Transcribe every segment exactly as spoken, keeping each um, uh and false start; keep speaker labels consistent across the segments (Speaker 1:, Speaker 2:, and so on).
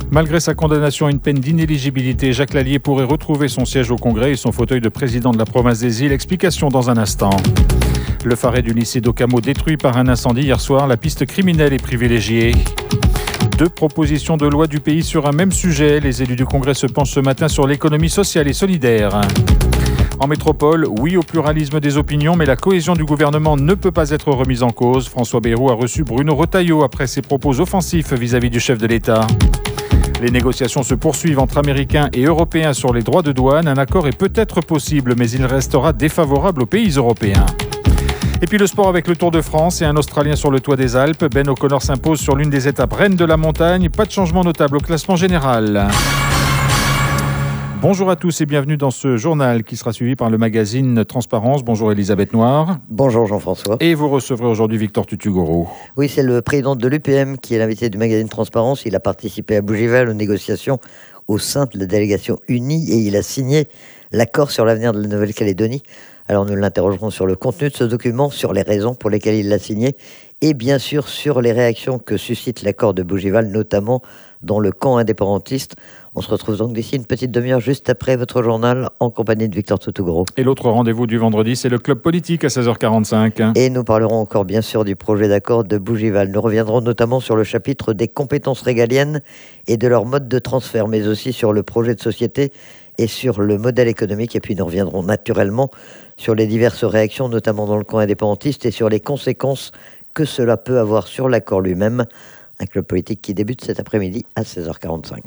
Speaker 1: Malgré sa condamnation à une peine d'inéligibilité, Jacques Lallier pourrait retrouver son siège au Congrès et son fauteuil de président de la province des Îles. Explication dans un instant. Le pharet du lycée d'Okamo détruit par un incendie hier soir. La piste criminelle est privilégiée. Deux propositions de loi du pays sur un même sujet. Les élus du Congrès se penchent ce matin sur l'économie sociale et solidaire. En métropole, oui au pluralisme des opinions, mais la cohésion du gouvernement ne peut pas être remise en cause. François Bayrou a reçu Bruno Retailleau après ses propos offensifs vis-à-vis du chef de l'État. Les négociations se poursuivent entre Américains et Européens sur les droits de douane. Un accord est peut-être possible, mais il restera défavorable aux pays européens. Et puis le sport avec le Tour de France et un Australien sur le toit des Alpes. Ben O'Connor s'impose sur l'une des étapes reines de la montagne. Pas de changement notable au classement général. Bonjour à tous et bienvenue dans ce journal qui sera suivi par le magazine Transparence. Bonjour Elisabeth Noir.
Speaker 2: Bonjour Jean-François.
Speaker 1: Et vous recevrez aujourd'hui Victor Tutugoro.
Speaker 2: Oui, c'est le président de l'U P M qui est l'invité du magazine Transparence. Il a participé à Bougival aux négociations au sein de la délégation unie et il a signé l'accord sur l'avenir de la Nouvelle-Calédonie. Alors nous l'interrogerons sur le contenu de ce document, sur les raisons pour lesquelles il l'a signé et bien sûr sur les réactions que suscite l'accord de Bougival, notamment dans le camp indépendantiste. On se retrouve donc d'ici une petite demi-heure juste après votre journal en compagnie de Victor Tutugoro.
Speaker 1: Et l'autre rendez-vous du vendredi, c'est le Club Politique à seize heures quarante-cinq.
Speaker 2: Et nous parlerons encore bien sûr du projet d'accord de Bougival. Nous reviendrons notamment sur le chapitre des compétences régaliennes et de leur mode de transfert, mais aussi sur le projet de société et sur le modèle économique. Et puis nous reviendrons naturellement sur les diverses réactions, notamment dans le camp indépendantiste, et sur les conséquences que cela peut avoir sur l'accord lui-même. Un club politique qui débute cet après-midi à seize heures quarante-cinq.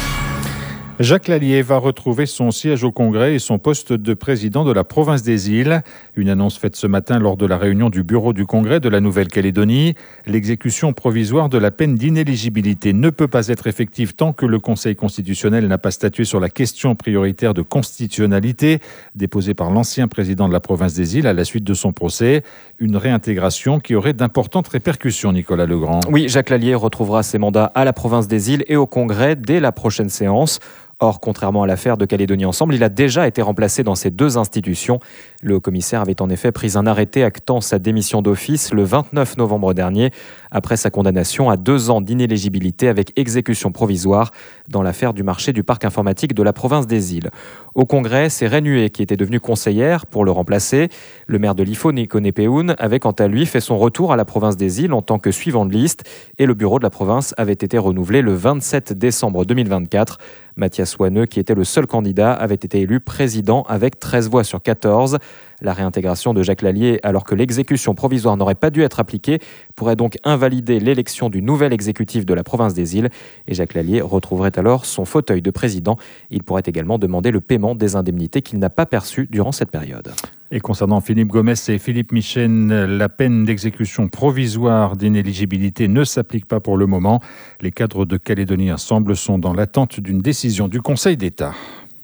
Speaker 1: Jacques Lallier va retrouver son siège au Congrès et son poste de président de la province des Îles. Une annonce faite ce matin lors de la réunion du bureau du Congrès de la Nouvelle-Calédonie. L'exécution provisoire de la peine d'inéligibilité ne peut pas être effective tant que le Conseil constitutionnel n'a pas statué sur la question prioritaire de constitutionnalité déposée par l'ancien président de la province des Îles à la suite de son procès. Une réintégration qui aurait d'importantes répercussions, Nicolas Legrand.
Speaker 3: Oui, Jacques Lallier retrouvera ses mandats à la province des Îles et au Congrès dès la prochaine séance. Or, contrairement à l'affaire de Calédonie Ensemble, il a déjà été remplacé dans ces deux institutions. Le commissaire avait en effet pris un arrêté actant sa démission d'office le vingt-neuf novembre dernier, après sa condamnation à deux ans d'inéligibilité avec exécution provisoire dans l'affaire du marché du parc informatique de la province des Îles. Au Congrès, c'est Ray Nuet qui était devenue conseillère pour le remplacer. Le maire de l'Ifo, Nico Nepeun, avait quant à lui fait son retour à la province des Îles en tant que suivant de liste et le bureau de la province avait été renouvelé le vingt-sept décembre deux mille vingt-quatre. Mathias Wanneux, qui était le seul candidat, avait été élu président avec treize voix sur quatorze. La réintégration de Jacques Lallier, alors que l'exécution provisoire n'aurait pas dû être appliquée, pourrait donc invalider l'élection du nouvel exécutif de la province des Îles. Et Jacques Lallier retrouverait alors son fauteuil de président. Il pourrait également demander le paiement des indemnités qu'il n'a pas perçues durant cette période.
Speaker 1: Et concernant Philippe Gomes et Philippe Michel, la peine d'exécution provisoire d'inéligibilité ne s'applique pas pour le moment. Les cadres de Calédonie Ensemble sont dans l'attente d'une décision du Conseil d'État.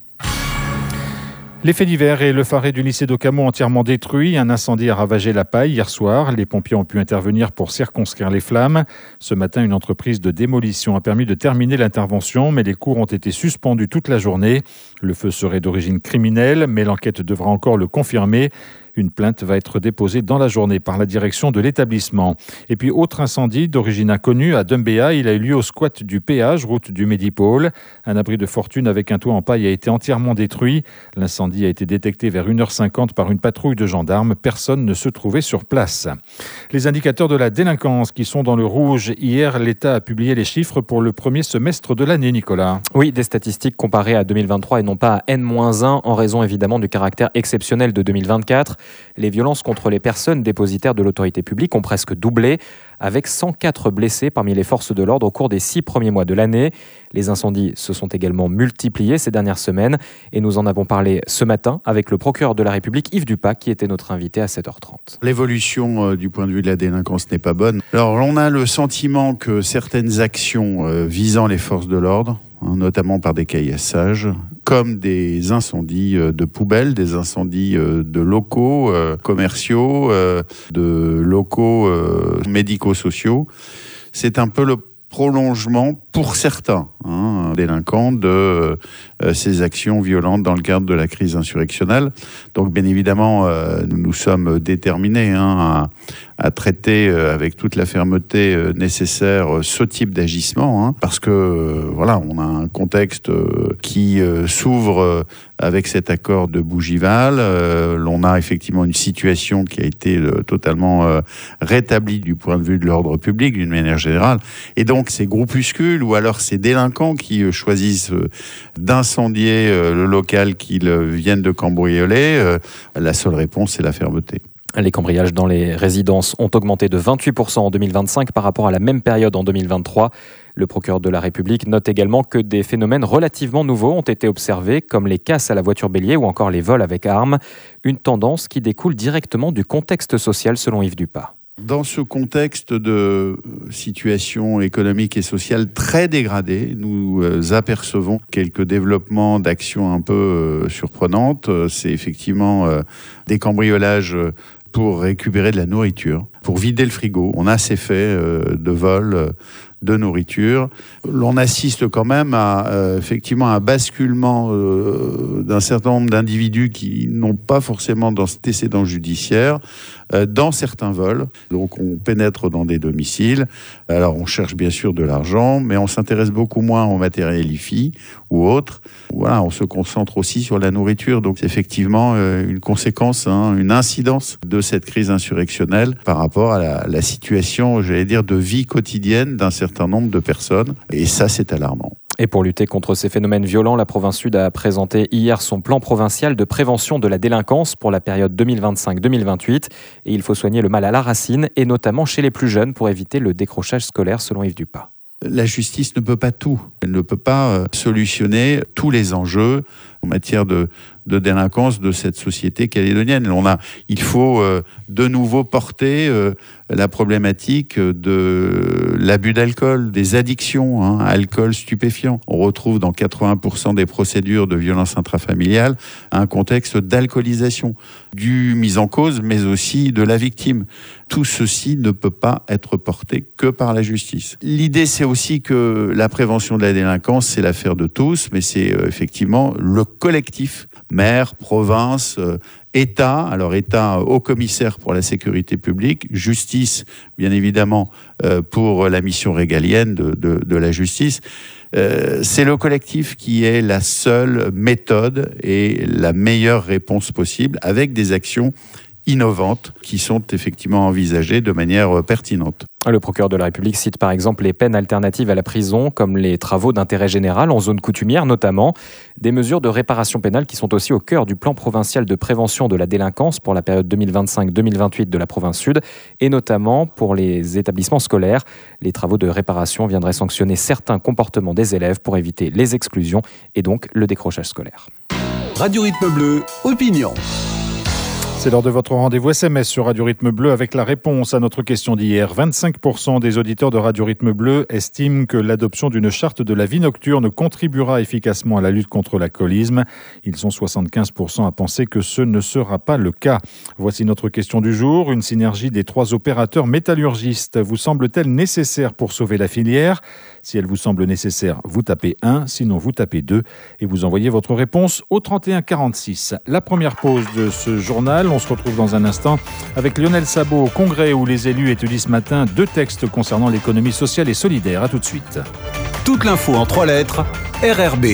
Speaker 1: Les faits divers et le pharet du lycée d'Okamo entièrement détruit. Un incendie a ravagé la paille hier soir. Les pompiers ont pu intervenir pour circonscrire les flammes. Ce matin, une entreprise de démolition a permis de terminer l'intervention, mais les cours ont été suspendus toute la journée. Le feu serait d'origine criminelle, mais l'enquête devra encore le confirmer. Une plainte va être déposée dans la journée par la direction de l'établissement. Et puis, autre incendie d'origine inconnue à Dumbéa. Il a eu lieu au squat du péage, route du Médipôle. Un abri de fortune avec un toit en paille a été entièrement détruit. L'incendie a été détecté vers une heure cinquante par une patrouille de gendarmes. Personne ne se trouvait sur place. Les indicateurs de la délinquance qui sont dans le rouge. Hier, l'État a publié les chiffres pour le premier semestre de l'année, Nicolas.
Speaker 3: Oui, des statistiques comparées à deux mille vingt-trois et non pas à N moins un en raison évidemment du caractère exceptionnel de deux mille vingt-quatre. Les violences contre les personnes dépositaires de l'autorité publique ont presque doublé, avec cent quatre blessés parmi les forces de l'ordre au cours des six premiers mois de l'année. Les incendies se sont également multipliés ces dernières semaines et nous en avons parlé ce matin avec le procureur de la République, Yves Dupas, qui était notre invité à sept heures trente.
Speaker 4: L'évolution euh, du point de vue de la délinquance n'est pas bonne. Alors on a le sentiment que certaines actions euh, visant les forces de l'ordre, hein, notamment par des caillassages, comme des incendies de poubelles, des incendies de locaux euh, commerciaux, euh, de locaux euh, médico-sociaux. C'est un peu le prolongement pour certains hein, délinquants de euh, ces actions violentes dans le cadre de la crise insurrectionnelle. Donc bien évidemment, euh, nous nous sommes déterminés hein, à, à traiter euh, avec toute la fermeté euh, nécessaire euh, ce type d'agissement, hein, parce que euh, voilà, on a un contexte euh, qui euh, s'ouvre euh, avec cet accord de Bougival. Euh, l'on a effectivement une situation qui a été euh, totalement euh, rétablie du point de vue de l'ordre public d'une manière générale. Et donc ces groupuscules ou alors ces délinquants qui euh, choisissent euh, d'incendier euh, le local qu'ils euh, viennent de cambrioler, euh, la seule réponse c'est la fermeté.
Speaker 3: Les cambriolages dans les résidences ont augmenté de vingt-huit pour cent en deux mille vingt-cinq par rapport à la même période en deux mille vingt-trois. Le procureur de la République note également que des phénomènes relativement nouveaux ont été observés, comme les casses à la voiture bélier ou encore les vols avec armes. Une tendance qui découle directement du contexte social selon Yves Dupas.
Speaker 4: Dans ce contexte de situation économique et sociale très dégradée, nous apercevons quelques développements d'actions un peu euh, surprenantes. C'est effectivement euh, des cambriolages pour récupérer de la nourriture, pour vider le frigo. On a ces faits euh, de vol euh, de nourriture. L'on assiste quand même à euh, effectivement un basculement euh, d'un certain nombre d'individus qui n'ont pas forcément d'antécédents judiciaires euh, dans certains vols. Donc on pénètre dans des domiciles. Alors on cherche bien sûr de l'argent, mais on s'intéresse beaucoup moins au matériel I F I ou autre. Voilà, on se concentre aussi sur la nourriture. Donc c'est effectivement euh, une conséquence, hein, une incidence de cette crise insurrectionnelle par rapport à la, la situation, j'allais dire, de vie quotidienne d'un certain certain nombre de personnes, et ça c'est alarmant.
Speaker 3: Et pour lutter contre ces phénomènes violents, la province Sud a présenté hier son plan provincial de prévention de la délinquance pour la période deux mille vingt-cinq deux mille vingt-huit. Et il faut soigner le mal à la racine, et notamment chez les plus jeunes, pour éviter le décrochage scolaire, selon Yves Dupas.
Speaker 4: La justice ne peut pas tout. Elle ne peut pas solutionner tous les enjeux en matière de, de délinquance de cette société calédonienne. On a, il faut euh, de nouveau porter euh, la problématique de l'abus d'alcool, des addictions, hein, alcool, stupéfiants. On retrouve dans quatre-vingts pour cent des procédures de violence intrafamiliale un contexte d'alcoolisation du mis en cause, mais aussi de la victime. Tout ceci ne peut pas être porté que par la justice. L'idée, c'est aussi que la prévention de la délinquance, c'est l'affaire de tous, mais c'est euh, effectivement le collectif, maire, province, euh, État, alors État, haut commissaire pour la sécurité publique, justice, bien évidemment, euh, pour la mission régalienne de, de, de la justice. Euh, c'est le collectif qui est la seule méthode et la meilleure réponse possible, avec des actions innovantes qui sont effectivement envisagées de manière pertinente.
Speaker 3: Le procureur de la République cite par exemple les peines alternatives à la prison, comme les travaux d'intérêt général en zone coutumière notamment, des mesures de réparation pénale qui sont aussi au cœur du plan provincial de prévention de la délinquance pour la période deux mille vingt-cinq deux mille vingt-huit de la province Sud, et notamment pour les établissements scolaires. Les travaux de réparation viendraient sanctionner certains comportements des élèves pour éviter les exclusions et donc le décrochage scolaire.
Speaker 5: Radio Rythme Bleu, opinion.
Speaker 1: C'est l'heure de votre rendez-vous S M S sur Radio Rythme Bleu avec la réponse à notre question d'hier. vingt-cinq pour cent des auditeurs de Radio Rythme Bleu estiment que l'adoption d'une charte de la vie nocturne contribuera efficacement à la lutte contre l'alcoolisme. Ils sont soixante-quinze pour cent à penser que ce ne sera pas le cas. Voici notre question du jour. Une synergie des trois opérateurs métallurgistes vous semble-t-elle nécessaire pour sauver la filière ? Si elle vous semble nécessaire, vous tapez un, sinon vous tapez deux et vous envoyez votre réponse au trente et un quarante-six. La première pause de ce journal, on se retrouve dans un instant avec Lionel Sabot au Congrès où les élus étudient ce matin deux textes concernant l'économie sociale et solidaire. A tout de suite.
Speaker 5: Toute l'info en trois lettres, R R B.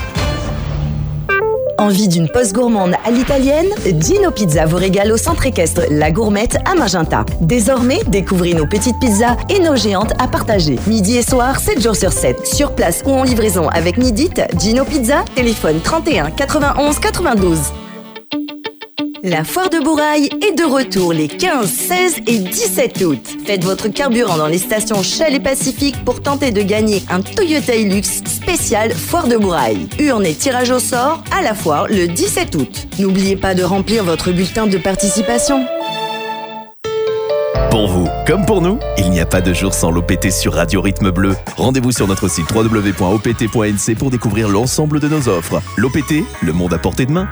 Speaker 6: Envie d'une pause gourmande à l'italienne ? Gino Pizza vous régale au centre équestre La Gourmette à Magenta. Désormais, découvrez nos petites pizzas et nos géantes à partager. Midi et soir, sept jours sur sept. Sur place ou en livraison avec Midit, Gino Pizza, téléphone trente et un quatre-vingt-onze quatre-vingt-douze. La foire de Bourail est de retour les quinze, seize et dix-sept août. Faites votre carburant dans les stations Shell et Pacifique pour tenter de gagner un Toyota Hilux spécial foire de Bourail. Urne et tirage au sort à la foire le dix-sept août. N'oubliez pas de remplir votre bulletin de participation.
Speaker 7: Pour vous, comme pour nous, il n'y a pas de jour sans l'O P T sur Radio Rythme Bleu. Rendez-vous sur notre site w w w point o p t point n c pour découvrir l'ensemble de nos offres. L'O P T, le monde à portée de main.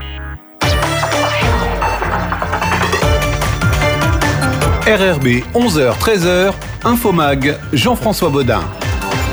Speaker 5: R R B, onze heures treize heures, Infomag, Jean-François Baudin.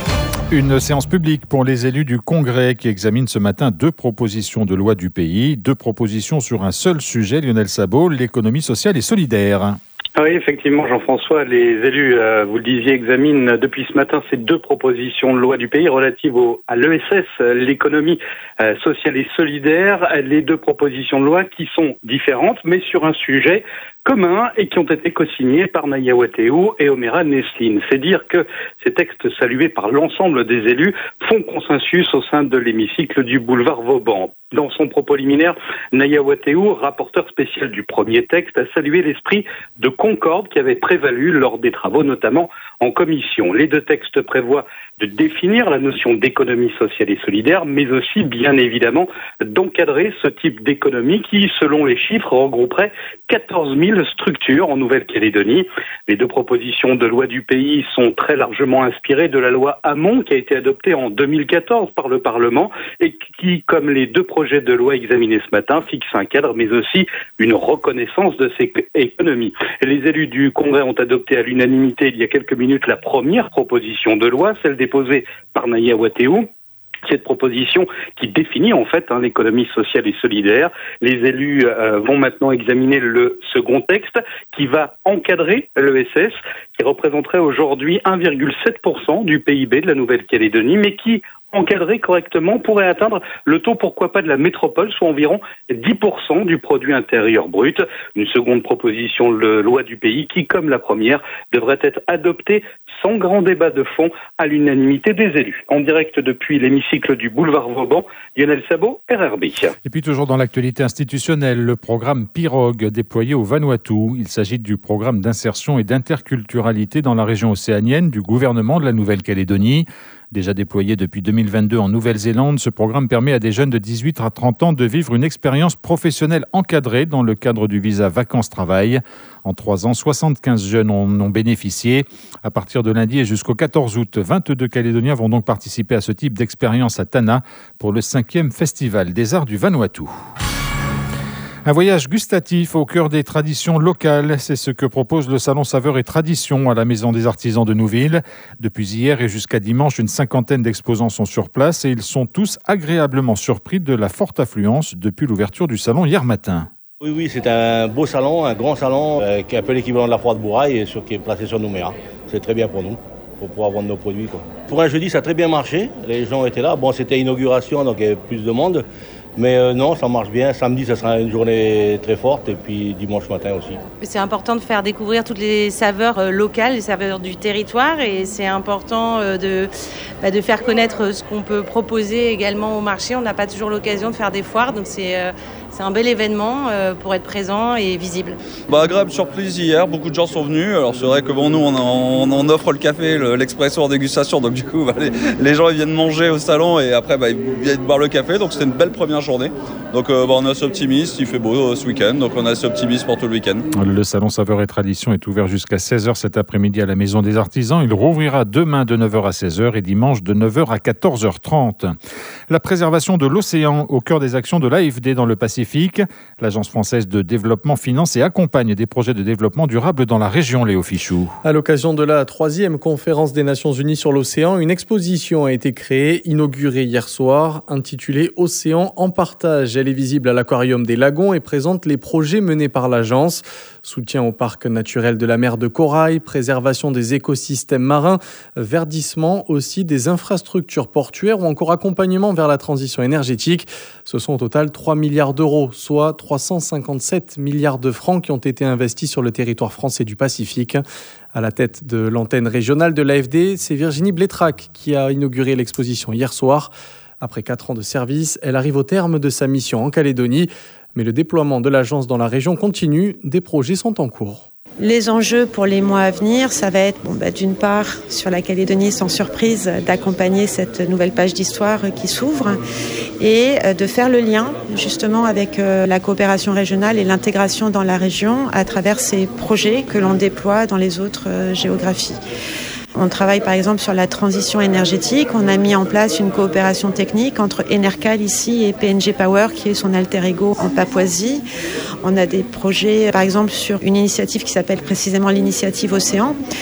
Speaker 1: Une séance publique pour les élus du Congrès qui examine ce matin deux propositions de loi du pays, deux propositions sur un seul sujet, Lionel Sabot, l'économie sociale et solidaire.
Speaker 8: Oui, effectivement, Jean-François, les élus, euh, vous le disiez, examinent depuis ce matin ces deux propositions de loi du pays relatives au, à l'E S S, l'économie euh, sociale et solidaire. Les deux propositions de loi qui sont différentes, mais sur un sujet commun et qui ont été co-signés par Naya Wateou et Omera Nesline. C'est dire que ces textes salués par l'ensemble des élus font consensus au sein de l'hémicycle du boulevard Vauban. Dans son propos liminaire, Naya Wateou, rapporteur spécial du premier texte, a salué l'esprit de concorde qui avait prévalu lors des travaux, notamment en commission. Les deux textes prévoient de définir la notion d'économie sociale et solidaire, mais aussi, bien évidemment, d'encadrer ce type d'économie qui, selon les chiffres, regrouperait quatorze mille structures en Nouvelle-Calédonie. Les deux propositions de loi du pays sont très largement inspirées de la loi Hamon qui a été adoptée en deux mille quatorze par le Parlement et qui, comme les deux projets de loi examinés ce matin, fixe un cadre mais aussi une reconnaissance de cette économie. Les élus du Congrès ont adopté à l'unanimité il y a quelques minutes la première proposition de loi, celle déposée par Naya Wateou. Cette proposition qui définit en fait hein, l'économie sociale et solidaire. Les élus euh, vont maintenant examiner le second texte qui va encadrer l'E S S, qui représenterait aujourd'hui un virgule sept pour cent du P I B de la Nouvelle-Calédonie, mais qui, encadré correctement, pourrait atteindre le taux, pourquoi pas, de la métropole, soit environ dix pour cent du produit intérieur brut. Une seconde proposition de loi du pays qui, comme la première, devrait être adoptée sans grand débat de fond à l'unanimité des élus. En direct depuis l'hémicycle du boulevard Vauban, Lionel Sabot, R R B.
Speaker 1: Et puis toujours dans l'actualité institutionnelle, le programme Pirogue déployé au Vanuatu. Il s'agit du programme d'insertion et d'interculturalité dans la région océanienne du gouvernement de la Nouvelle-Calédonie. Déjà déployé depuis deux mille vingt-deux en Nouvelle-Zélande, ce programme permet à des jeunes de dix-huit à trente ans de vivre une expérience professionnelle encadrée dans le cadre du visa vacances-travail. En trois ans, soixante-quinze jeunes en ont bénéficié. À partir de lundi et jusqu'au quatorze août, vingt-deux Calédoniens vont donc participer à ce type d'expérience à Tana pour le cinquième Festival des Arts du Vanuatu. Un voyage gustatif au cœur des traditions locales, c'est ce que propose le Salon Saveurs et Traditions à la Maison des Artisans de Nouville. Depuis hier et jusqu'à dimanche, une cinquantaine d'exposants sont sur place et ils sont tous agréablement surpris de la forte affluence depuis l'ouverture du salon hier matin.
Speaker 9: Oui, oui, c'est un beau salon, un grand salon euh, qui est un peu l'équivalent de la Foire de Bourail et sur, qui est placé sur Nouméa. C'est très bien pour nous, pour pouvoir vendre nos produits, quoi. Pour un jeudi, ça a très bien marché. Les gens étaient là. Bon, c'était inauguration, donc il y avait plus de monde. Mais euh, non, ça marche bien. Samedi, ça sera une journée très forte et puis dimanche matin aussi.
Speaker 10: C'est important de faire découvrir toutes les saveurs euh, locales, les saveurs du territoire et c'est important euh, de, bah, de faire connaître ce qu'on peut proposer également au marché. On n'a pas toujours l'occasion de faire des foires, donc c'est, euh, c'est un bel événement euh, pour être présent et visible.
Speaker 11: Bah, agréable surprise hier, beaucoup de gens sont venus. Alors c'est vrai que bon, nous on, en, on en offre le café, le, l'expresso en dégustation, donc du coup bah, les, les gens ils viennent manger au salon et après bah, ils viennent boire le café, donc c'était une belle première journée. Donc euh, bah, on est assez optimiste, il fait beau euh, ce week-end, donc on est assez optimiste pour tout le week-end.
Speaker 1: Le salon Saveurs et Traditions est ouvert jusqu'à seize heures cet après-midi à la Maison des Artisans. Il rouvrira demain de neuf heures à seize heures et dimanche de neuf heures à quatorze heures trente. La préservation de l'océan au cœur des actions de l'A F D dans le Pacifique. L'Agence française de développement finance et accompagne des projets de développement durable dans la région, Léo Fichou.
Speaker 12: À l'occasion de la troisième conférence des Nations Unies sur l'océan, une exposition a été créée, inaugurée hier soir, intitulée « Océan en partage ». Elle est visible à l'Aquarium des Lagons et présente les projets menés par l'agence. Soutien au parc naturel de la mer de Corail, préservation des écosystèmes marins, verdissement aussi des infrastructures portuaires ou encore accompagnement vers la transition énergétique. Ce sont au total trois milliards d'euros, soit trois cent cinquante-sept milliards de francs qui ont été investis sur le territoire français du Pacifique. À la tête de l'antenne régionale de l'A F D, c'est Virginie Blétrac qui a inauguré l'exposition hier soir. Après quatre ans de service, elle arrive au terme de sa mission en Calédonie. Mais le déploiement de l'agence dans la région continue. Des projets sont en cours.
Speaker 13: Les enjeux pour les mois à venir, ça va être bon, bah, d'une part sur la Calédonie sans surprise d'accompagner cette nouvelle page d'histoire qui s'ouvre et de faire le lien justement avec euh, la coopération régionale et l'intégration dans la région à travers ces projets que l'on déploie dans les autres euh, géographies. On travaille par exemple sur la transition énergétique. On a mis en place une coopération technique entre Enercal ici et P N G Power qui est son alter ego en Papouasie. On a des projets par exemple sur une initiative qui s'appelle précisément l'initiative Océan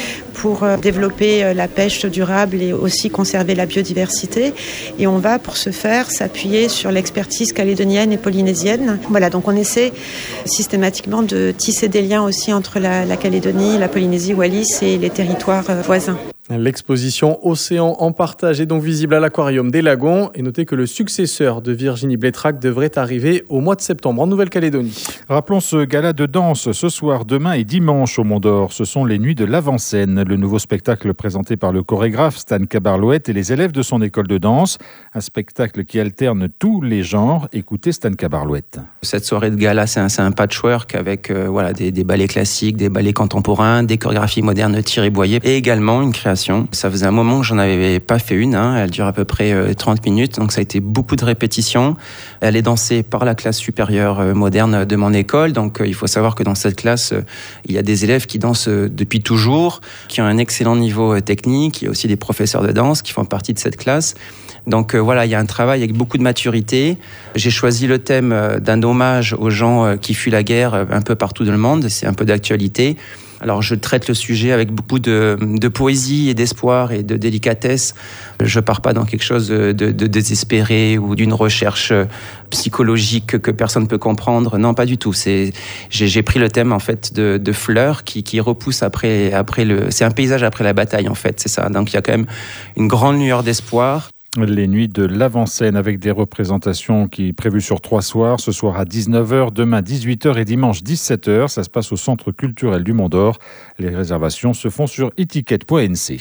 Speaker 13: pour développer la pêche durable et aussi conserver la biodiversité. Et on va, pour ce faire, s'appuyer sur l'expertise calédonienne et polynésienne. Voilà, donc on essaie systématiquement de tisser des liens aussi entre la, la Calédonie, la Polynésie, Wallis et les territoires voisins.
Speaker 12: L'exposition Océan en partage est donc visible à l'Aquarium des Lagons. Et notez que le successeur de Virginie Blétrac devrait arriver au mois de septembre en Nouvelle-Calédonie.
Speaker 1: Rappelons ce gala de danse ce soir, demain et dimanche au Mont d'Or. Ce sont les Nuits de l'Avant-Scène, le nouveau spectacle présenté par le chorégraphe Stan Cabarlouette et les élèves de son école de danse. Un spectacle qui alterne tous les genres. Écoutez Stan Cabarlouette.
Speaker 14: Cette soirée de gala, c'est un, c'est un patchwork avec euh, voilà, des, des ballets classiques, des ballets contemporains, des chorégraphies modernes de Thierry Boyer et également une création. Ça faisait un moment que j'en avais pas fait une, hein. Elle dure à peu près trente minutes, donc ça a été beaucoup de répétitions. Elle est dansée par la classe supérieure moderne de mon école, donc il faut savoir que dans cette classe, il y a des élèves qui dansent depuis toujours, qui ont un excellent niveau technique, il y a aussi des professeurs de danse qui font partie de cette classe. Donc euh, voilà, il y a un travail avec beaucoup de maturité. J'ai choisi le thème euh, d'un hommage aux gens euh, qui fuient la guerre euh, un peu partout dans le monde. C'est un peu d'actualité. Alors je traite le sujet avec beaucoup de, de poésie et d'espoir et de délicatesse. Je pars pas dans quelque chose de, de, de désespéré ou d'une recherche psychologique que personne ne peut comprendre. Non, pas du tout. C'est, j'ai, j'ai pris le thème en fait de, de fleurs qui, qui repoussent après, après le. C'est un paysage après la bataille en fait, c'est ça. Donc il y a quand même une grande lueur d'espoir.
Speaker 1: Les Nuits de l'Avant-Scène avec des représentations qui prévues sur trois soirs. Ce soir à dix-neuf heures, demain dix-huit heures et dimanche dix-sept heures. Ça se passe au Centre culturel du Mont d'Or. Les réservations se font sur etiquette point n c.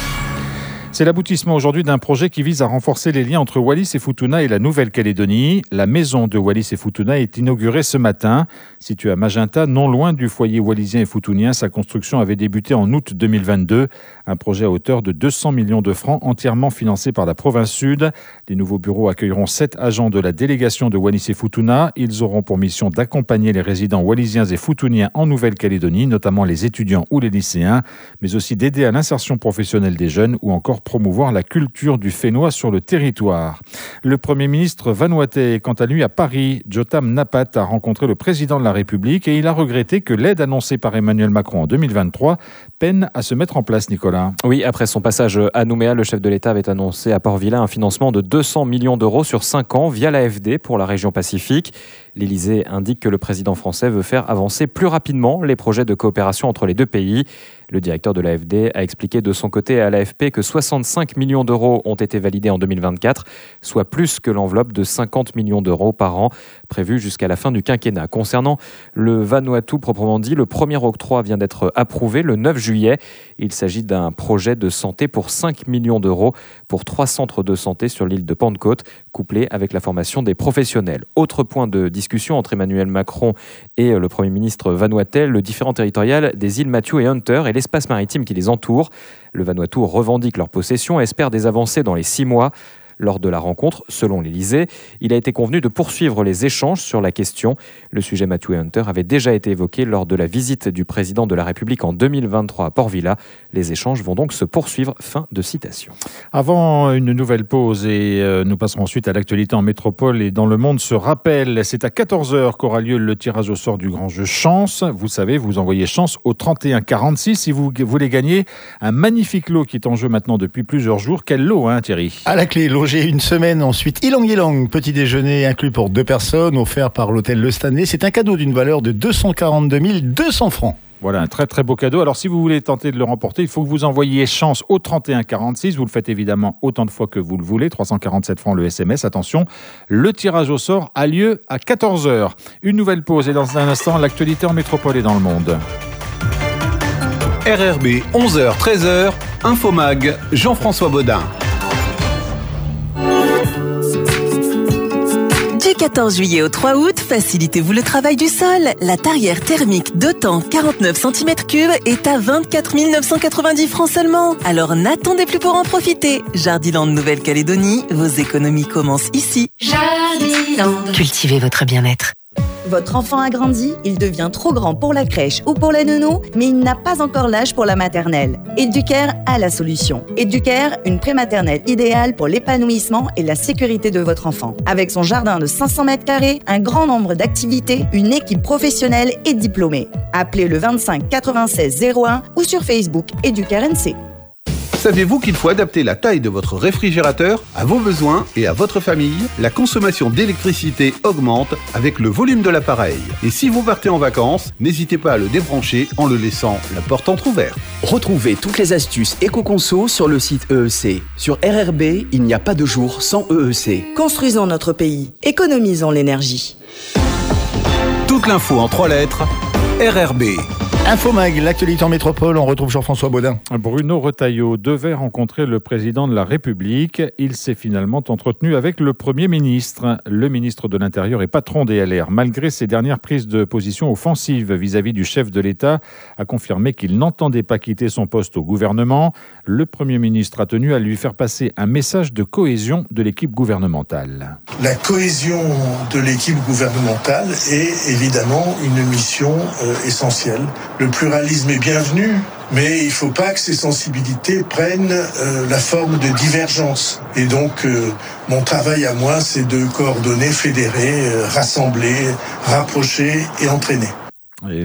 Speaker 1: C'est l'aboutissement aujourd'hui d'un projet qui vise à renforcer les liens entre Wallis et Futuna et la Nouvelle-Calédonie. La maison de Wallis et Futuna est inaugurée ce matin. Située à Magenta, non loin du foyer wallisien et futunien, sa construction avait débuté en août deux mille vingt-deux. Un projet à hauteur de deux cents millions de francs, entièrement financé par la province sud. Les nouveaux bureaux accueilleront sept agents de la délégation de Wallis et Futuna. Ils auront pour mission d'accompagner les résidents wallisiens et futuniens en Nouvelle-Calédonie, notamment les étudiants ou les lycéens, mais aussi d'aider à l'insertion professionnelle des jeunes ou encore promouvoir la culture du fénois sur le territoire. Le Premier ministre vanuatais est quant à lui à Paris. Jotam Napat a rencontré le président de la République et il a regretté que l'aide annoncée par Emmanuel Macron en deux mille vingt-trois peine à se mettre en place, Nicolas.
Speaker 3: Oui, après son passage à Nouméa, le chef de l'État avait annoncé à Port-Vila un financement de deux cents millions d'euros sur cinq ans via l'A F D pour la région Pacifique. L'Élysée indique que le président français veut faire avancer plus rapidement les projets de coopération entre les deux pays. Le directeur de l'A F D a expliqué de son côté à l'A F P que soixante-cinq millions d'euros ont été validés en deux mille vingt-quatre, soit plus que l'enveloppe de cinquante millions d'euros par an prévue jusqu'à la fin du quinquennat. Concernant le Vanuatu proprement dit, le premier octroi vient d'être approuvé le neuf juillet. Il s'agit d'un projet de santé pour cinq millions d'euros pour trois centres de santé sur l'île de Pentecôte, couplé avec la formation des professionnels. Autre point de discussion entre Emmanuel Macron et le Premier ministre vanuatais, le différend territorial des îles Mathieu et Hunter et l'espace maritime qui les entoure. Le Vanuatu revendique leur possession et espère des avancées dans les six mois. Lors de la rencontre, selon l'Élysée, il a été convenu de poursuivre les échanges sur la question. Le sujet Mathieu et Hunter avait déjà été évoqué lors de la visite du président de la République en deux mille vingt-trois à Port-Vila. Les échanges vont donc se poursuivre. Fin de citation.
Speaker 1: Avant une nouvelle pause et euh, nous passerons ensuite à l'actualité en métropole et dans le monde se rappelle. C'est à quatorze heures qu'aura lieu le tirage au sort du grand jeu Chance. Vous savez, vous envoyez Chance au trente et un quarante-six si vous voulez gagner un magnifique lot qui est en jeu maintenant depuis plusieurs jours. Quel lot, hein Thierry ?
Speaker 15: À la clé, logé une semaine, ensuite Ilang Ilang, petit déjeuner inclus pour deux personnes, offert par l'hôtel Le Stanley. C'est un cadeau d'une valeur de deux cent quarante-deux mille deux cents francs.
Speaker 1: Voilà, un très très beau cadeau. Alors si vous voulez tenter de le remporter, il faut que vous envoyiez Chance au trente et un quarante-six. Vous le faites évidemment autant de fois que vous le voulez. trois cent quarante-sept francs le S M S. Attention, le tirage au sort a lieu à quatorze heures. Une nouvelle pause et dans un instant, l'actualité en métropole et dans le monde.
Speaker 5: R R B, onze heures treize heures, Infomag, Jean-François Baudin.
Speaker 16: Du quatorze juillet au trois août, facilitez-vous le travail du sol. La tarière thermique d'Autan, quarante-neuf centimètres cubes, est à vingt-quatre mille neuf cent quatre-vingt-dix francs seulement. Alors n'attendez plus pour en profiter. Jardiland Nouvelle-Calédonie, vos économies commencent ici.
Speaker 17: Jardiland. Cultivez votre bien-être.
Speaker 6: Votre enfant a grandi, il devient trop grand pour la crèche ou pour la nounou, mais il n'a pas encore l'âge pour la maternelle. Educare a la solution. Educare, une prématernelle idéale pour l'épanouissement et la sécurité de votre enfant. Avec son jardin de cinq cents mètres carrés, un grand nombre d'activités, une équipe professionnelle et diplômée. Appelez le vingt-cinq quatre-vingt-seize zéro un ou sur Facebook Educare N C.
Speaker 5: Saviez-vous qu'il faut adapter la taille de votre réfrigérateur à vos besoins et à votre famille? La consommation d'électricité augmente avec le volume de l'appareil. Et si vous partez en vacances, n'hésitez pas à le débrancher en le laissant la porte entrouverte.
Speaker 17: Retrouvez toutes les astuces éco-conso sur le site E E C. Sur R R B, il n'y a pas de jour sans E E C.
Speaker 6: Construisons notre pays. Économisons l'énergie.
Speaker 5: Toute l'info en trois lettres, R R B.
Speaker 15: Infomag, l'actualité en métropole, on retrouve Jean-François Baudin.
Speaker 1: Bruno Retailleau devait rencontrer le président de la République. Il s'est finalement entretenu avec le Premier ministre. Le ministre de l'Intérieur et patron des L R, malgré ses dernières prises de position offensives vis-à-vis du chef de l'État, a confirmé qu'il n'entendait pas quitter son poste au gouvernement. Le Premier ministre a tenu à lui faire passer un message de cohésion de l'équipe gouvernementale.
Speaker 18: La cohésion de l'équipe gouvernementale est évidemment une mission euh, essentielle. Le pluralisme est bienvenu, mais il ne faut pas que ces sensibilités prennent euh, la forme de divergence. Et donc, euh, mon travail à moi, c'est de coordonner, fédérer, euh, rassembler, rapprocher et entraîner.
Speaker 1: Et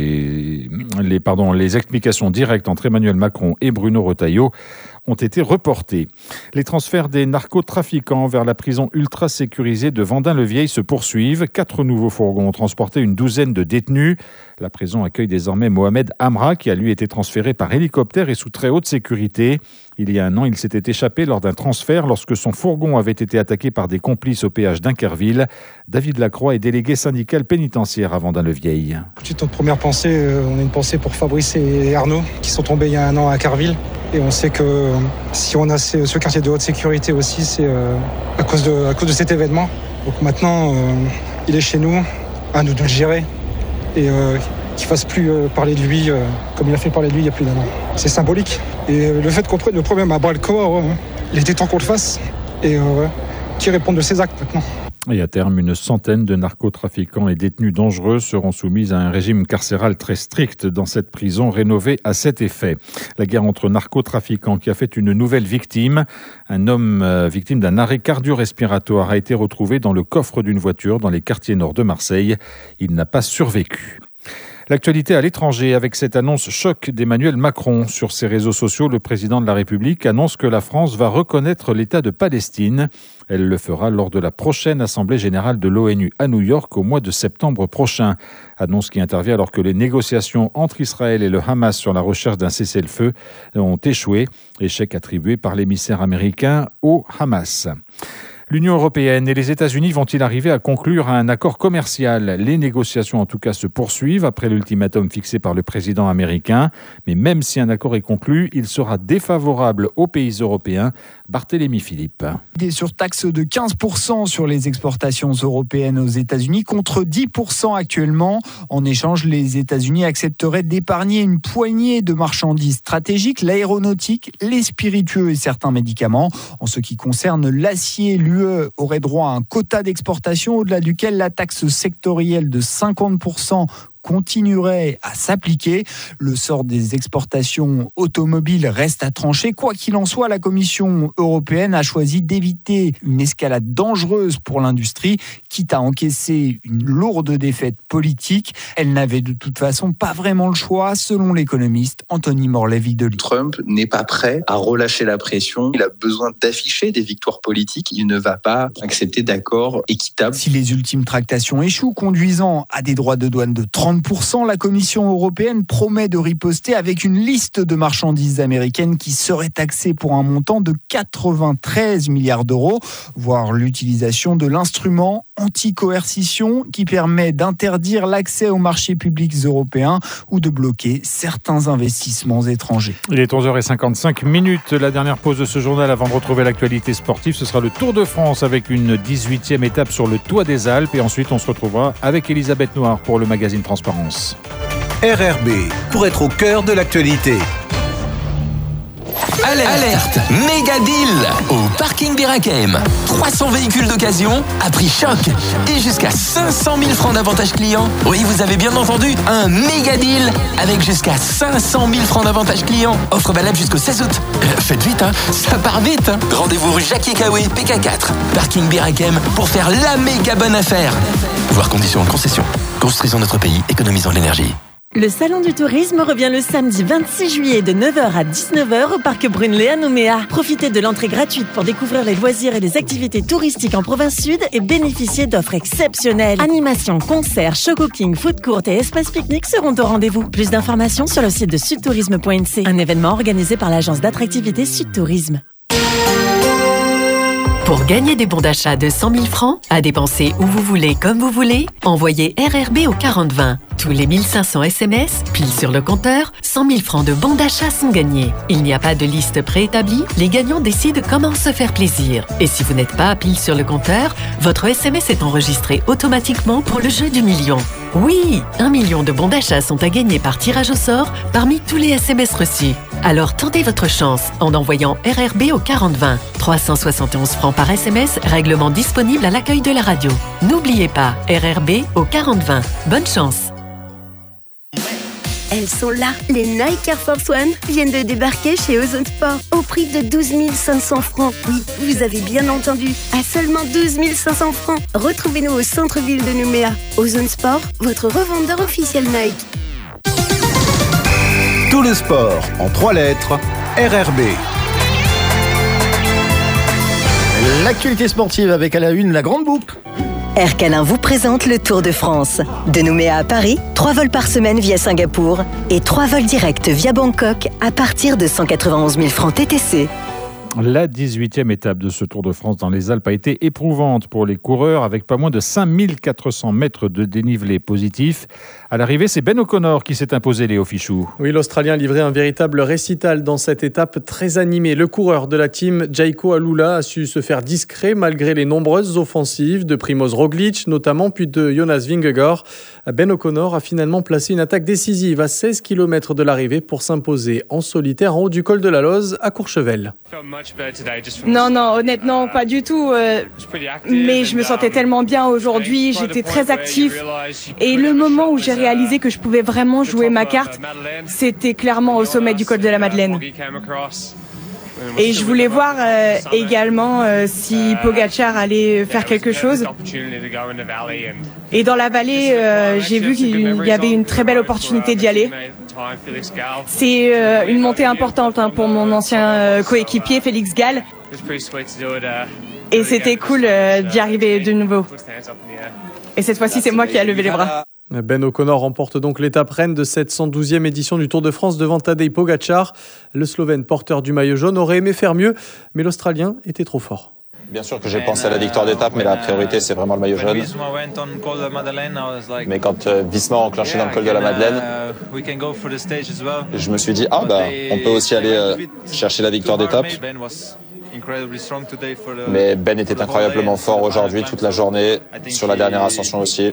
Speaker 1: les, les, pardon, les explications directes entre Emmanuel Macron et Bruno Retailleau ont été reportés. Les transferts des narcotrafiquants vers la prison ultra sécurisée de Vendin-le-Vieil se poursuivent. Quatre nouveaux fourgons ont transporté une douzaine de détenus. La prison accueille désormais Mohamed Amra, qui a lui été transféré par hélicoptère et sous très haute sécurité. Il y a un an, il s'était échappé lors d'un transfert lorsque son fourgon avait été attaqué par des complices au péage d'Inkerville. David Lacroix est délégué syndical pénitentiaire à Vendin-le-Vieil.
Speaker 19: Toute notre première pensée, on a une pensée pour Fabrice et Arnaud, qui sont tombés il y a un an à Inkerville. Et on sait que si on a ce quartier de haute sécurité aussi, c'est à cause de, à cause de cet événement. Donc maintenant, euh, il est chez nous, à nous de le gérer. Et euh, qu'il ne fasse plus euh, parler de lui euh, comme il a fait parler de lui il y a plus d'un an. C'est symbolique. Et euh, le fait qu'on prenne le problème à bras le corps, euh, il était temps qu'on le fasse. Et euh, qu'il réponde de ses actes maintenant.
Speaker 1: Et à terme, une centaine de narcotrafiquants et détenus dangereux seront soumis à un régime carcéral très strict dans cette prison rénovée à cet effet. La guerre entre narcotrafiquants qui a fait une nouvelle victime. Un homme euh, victime d'un arrêt cardio-respiratoire a été retrouvé dans le coffre d'une voiture dans les quartiers nord de Marseille. Il n'a pas survécu. L'actualité à l'étranger avec cette annonce choc d'Emmanuel Macron. Sur ses réseaux sociaux, le président de la République annonce que la France va reconnaître l'État de Palestine. Elle le fera lors de la prochaine Assemblée générale de l'ONU à New York au mois de septembre prochain. Annonce qui intervient alors que les négociations entre Israël et le Hamas sur la recherche d'un cessez-le-feu ont échoué. Échec attribué par l'émissaire américain au Hamas. L'Union européenne et les États-Unis vont-ils arriver à conclure un accord commercial? Les négociations en tout cas se poursuivent après l'ultimatum fixé par le président américain. Mais même si un accord est conclu, il sera défavorable aux pays européens. Barthélémy Philippe.
Speaker 20: Des surtaxes de quinze pour cent sur les exportations européennes aux États-Unis contre dix pour cent actuellement. En échange, les États-Unis accepteraient d'épargner une poignée de marchandises stratégiques, l'aéronautique, les spiritueux et certains médicaments. En ce qui concerne l'acier, l'U E aurait droit à un quota d'exportation au-delà duquel la taxe sectorielle de cinquante pour cent continuerait à s'appliquer. Le sort des exportations automobiles reste à trancher. Quoi qu'il en soit, la Commission européenne a choisi d'éviter une escalade dangereuse pour l'industrie, quitte à encaisser une lourde défaite politique. Elle n'avait de toute façon pas vraiment le choix, selon l'économiste Anthony Morley-Vidoli.
Speaker 21: Trump n'est pas prêt à relâcher la pression. Il a besoin d'afficher des victoires politiques. Il ne va pas accepter d'accords équitables.
Speaker 20: Si les ultimes tractations échouent, conduisant à des droits de douane de trente pour cent, la Commission européenne promet de riposter avec une liste de marchandises américaines qui seraient taxées pour un montant de quatre-vingt-treize milliards d'euros, voire l'utilisation de l'instrument anti-coercition qui permet d'interdire l'accès aux marchés publics européens ou de bloquer certains investissements étrangers.
Speaker 1: Il est onze heures cinquante-cinq minutes, la dernière pause de ce journal avant de retrouver l'actualité sportive. Ce sera le Tour de France avec une dix-huitième étape sur le toit des Alpes et ensuite on se retrouvera avec Elisabeth Noir pour le magazine Transparence.
Speaker 5: R R B, pour être au cœur de l'actualité.
Speaker 2: Alerte, alerte, méga deal au parking Birakem. trois cents véhicules d'occasion à prix choc et jusqu'à cinq cent mille francs d'avantage client. Oui, vous avez bien entendu, un méga deal avec jusqu'à cinq cent mille francs d'avantage client. Offre valable jusqu'au seize août. Euh, faites vite, hein, ça part vite. Hein. Rendez-vous rue Jacques Ekawé, P K quatre. Parking Birakem pour faire la méga bonne affaire. Voir conditions en concession. Construisons notre pays, économisons l'énergie.
Speaker 16: Le Salon du Tourisme revient le samedi vingt-six juillet de neuf heures à dix-neuf heures au Parc Brunelé à Nouméa. Profitez de l'entrée gratuite pour découvrir les loisirs et les activités touristiques en province sud et bénéficier d'offres exceptionnelles. Animations, concerts, show cooking, food court et espace pique-nique seront au rendez-vous. Plus d'informations sur le site de sudtourisme point n c. Un événement organisé par l'agence d'attractivité Sud Tourisme. Pour gagner des bons d'achat de cent mille francs, à dépenser où vous voulez, comme vous voulez, envoyez R R B au quarante vingt. Tous les mille cinq cents S M S, pile sur le compteur, cent mille francs de bons d'achat sont gagnés. Il n'y a pas de liste préétablie, les gagnants décident comment se faire plaisir. Et si vous n'êtes pas pile sur le compteur, votre S M S est enregistré automatiquement pour le jeu du million. Oui, un million de bons d'achat sont à gagner par tirage au sort parmi tous les S M S reçus. Alors tentez votre chance en envoyant R R B au quarante vingt. trois cent soixante et onze francs par S M S, règlement disponible à l'accueil de la radio. N'oubliez pas, R R B au quarante vingt. Bonne chance.
Speaker 22: Elles sont là. Les Nike Air Force One viennent de débarquer chez Ozone Sport au prix de douze mille cinq cents francs. Oui, vous avez bien entendu. À seulement douze mille cinq cents francs. Retrouvez-nous au centre-ville de Nouméa. Ozone Sport, votre revendeur officiel Nike.
Speaker 5: Tout le sport en trois lettres, R R B.
Speaker 15: L'actualité sportive avec à la une la grande boucle.
Speaker 6: Air Calin vous présente le Tour de France. De Nouméa à Paris, trois vols par semaine via Singapour et trois vols directs via Bangkok à partir de cent quatre-vingt-onze mille francs T T C.
Speaker 1: La dix-huitième étape de ce Tour de France dans les Alpes a été éprouvante pour les coureurs avec pas moins de cinq mille quatre cents mètres de dénivelé positif. À l'arrivée, c'est Ben O'Connor qui s'est imposé, Léo Fichou.
Speaker 12: Oui, l'Australien a livré un véritable récital dans cette étape très animée. Le coureur de la team, Jayco Alula, a su se faire discret malgré les nombreuses offensives de Primoz Roglic, notamment, puis de Jonas Vingegaard. Ben O'Connor a finalement placé une attaque décisive à seize kilomètres de l'arrivée pour s'imposer en solitaire en haut du col de la Loze à Courchevel.
Speaker 23: Non, non, honnêtement, pas du tout. Euh, mais je me sentais tellement bien aujourd'hui, j'étais très actif. Et le moment où j'ai réalisé que je pouvais vraiment jouer ma carte, c'était clairement au sommet du col de la Madeleine. Et je voulais voir euh, également euh, si Pogacar allait faire quelque chose. Et dans la vallée, euh, j'ai vu qu'il y avait une très belle opportunité d'y aller. C'est euh, une montée importante hein, pour mon ancien euh, coéquipier Félix Gall. Et c'était cool euh, d'y arriver de nouveau. Et cette fois-ci, c'est moi qui ai levé les bras.
Speaker 12: Ben O'Connor remporte donc l'étape reine de cette cent douzième édition du Tour de France devant Tadej Pogacar. Le Slovène porteur du maillot jaune aurait aimé faire mieux, mais l'Australien était trop fort.
Speaker 24: Bien sûr que j'ai pensé à la victoire d'étape, mais la priorité c'est vraiment le maillot jaune. Mais quand euh, Visma a enclenché dans le col de la Madeleine, je me suis dit ah bah on peut aussi aller euh, chercher la victoire d'étape. Mais Ben était incroyablement fort aujourd'hui, toute la journée, sur la dernière ascension aussi.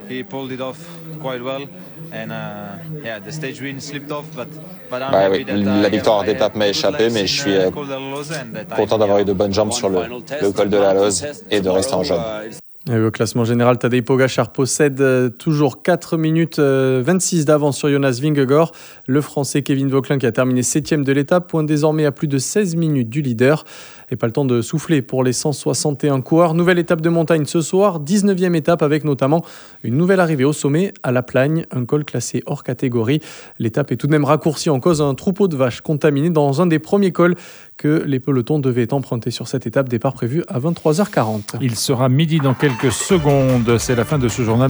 Speaker 24: Bah oui, la victoire d'étape m'a échappé, mais je suis euh, content d'avoir eu de bonnes jambes sur le, le col de la Loze et de rester en jaune.
Speaker 12: Et au classement général, Tadej Pogacar possède toujours quatre minutes vingt-six d'avance sur Jonas Vingegaard. Le Français Kevin Vauquelin qui a terminé septième de l'étape pointe désormais à plus de seize minutes du leader. Et pas le temps de souffler pour les cent soixante et un coureurs. Nouvelle étape de montagne ce soir, dix-neuvième étape avec notamment une nouvelle arrivée au sommet à La Plagne, un col classé hors catégorie. L'étape est tout de même raccourcie en cause d'un troupeau de vaches contaminées dans un des premiers cols que les pelotons devaient emprunter sur cette étape. Départ prévu à vingt-trois heures quarante.
Speaker 1: Il sera midi dans quelques secondes. C'est la fin de ce journal.